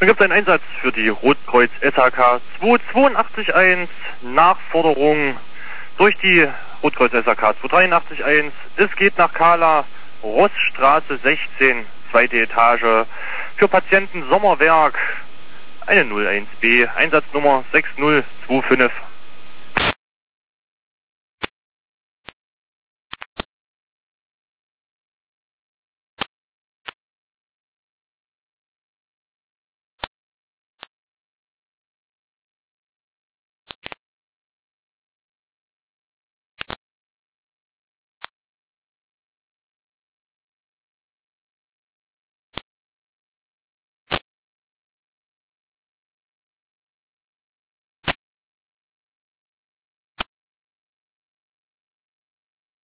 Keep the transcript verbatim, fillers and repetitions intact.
Dann gibt es einen Einsatz für die Rotkreuz S H K zwei zwei acht eins, Nachforderung durch die Rotkreuz S H K zwei drei acht eins. Es geht nach Kala, Rossstraße sechzehn, zweite Etage, für Patienten Sommerwerk, eine null eins B, Einsatznummer sechs null zwei fünf.